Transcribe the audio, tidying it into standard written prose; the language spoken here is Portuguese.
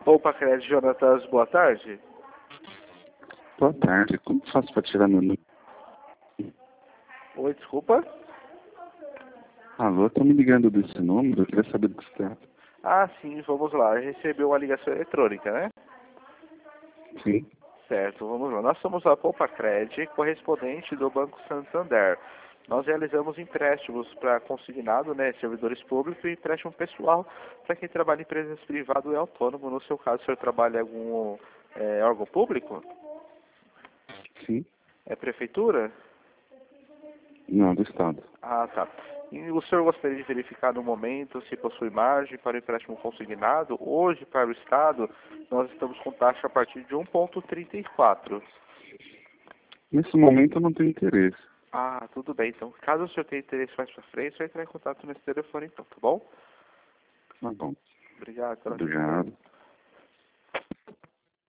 Poupa Crédito, Jonatas, boa tarde. Boa tarde. Como faço para tirar meu número? Oi, desculpa. Alô, estou me ligando desse número, eu queria saber do que se trata. Ah, sim, vamos lá. Recebeu uma ligação eletrônica, né? Sim. Certo, vamos lá. Nós somos a Poupa Crédito, correspondente do Banco Santander. Nós realizamos empréstimos para consignado, né, servidores públicos e empréstimo pessoal para quem trabalha em empresas privadas e autônomo. No seu caso, o senhor trabalha em algum órgão público? Sim. É prefeitura? Não, do Estado. Ah, tá. E o senhor gostaria de verificar no momento se possui margem para o empréstimo consignado? Hoje, para o Estado, nós estamos com taxa a partir de 1,34. Nesse momento eu não tenho interesse. Ah, tudo bem. Então, caso o senhor tenha interesse mais para frente, vai entrar em contato nesse telefone, então, tá bom? Tá bom. Obrigado pela atenção. Obrigado.